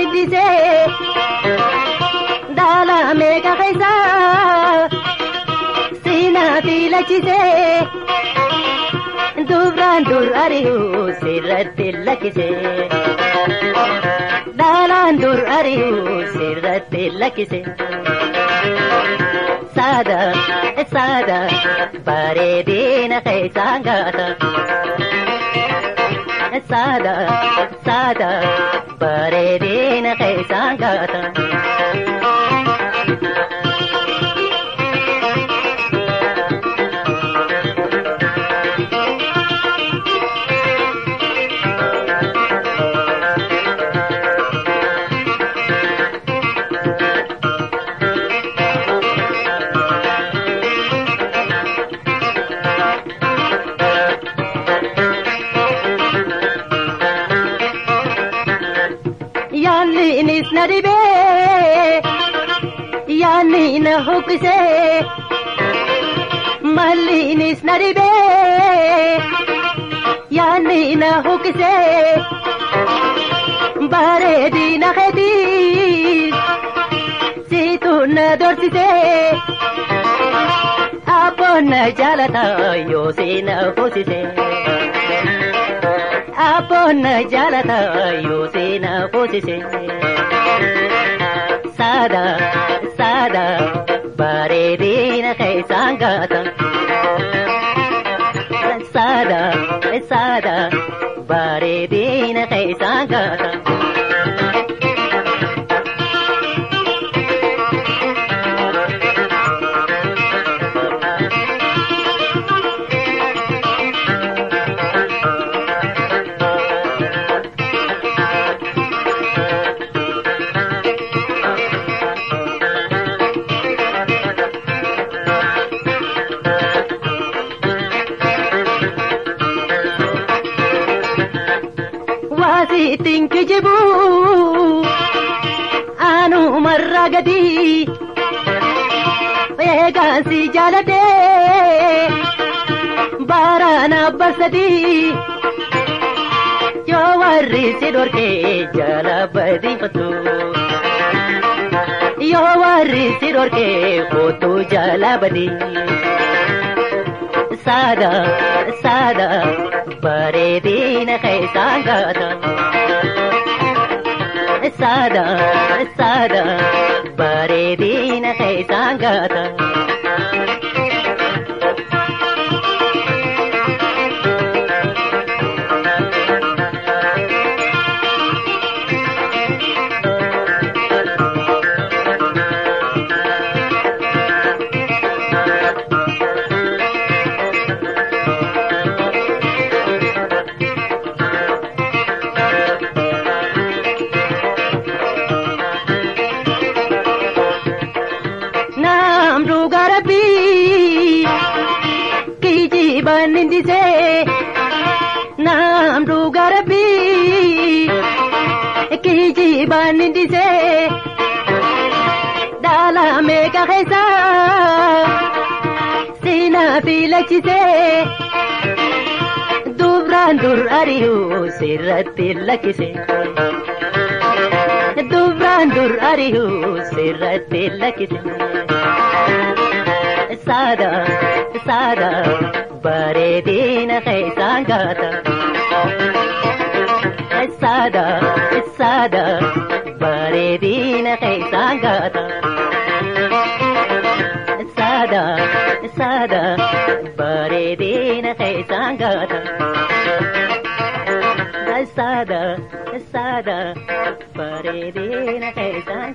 nindise dala meka kaisa sina tilachise duran dur ariu sirati lakise dalan dur ariu sirati lakise sada sada bare dina kaisa gata sada sada bare dina kaisa gata Nis naribe yani na hukse malli nis naribe yani na hukse bare dina khedi situna dorsise apon jalata yosina khosise apon jalata yosina khosise sada sada bare dina kaisa gata sada sada bare dina kaisa gata think jibu anu marragadi vega si jalate barana basadi yo warri sidorke jalabadi fatu yo warri sidorke fotu jalabadi sada sada bare dina kaisa gata sada sada bare dina kaisa gata nindise naam rugarabi kiji banindise dala meka kaisa sina tilachise dubran dur ariu sirati lakise dubran dur ariu sirati lakise sada sada bare dina kaisa gata sada sada bare dina kaisa gata sada sada bare dina kaisa gata sada sada bare dina kaisa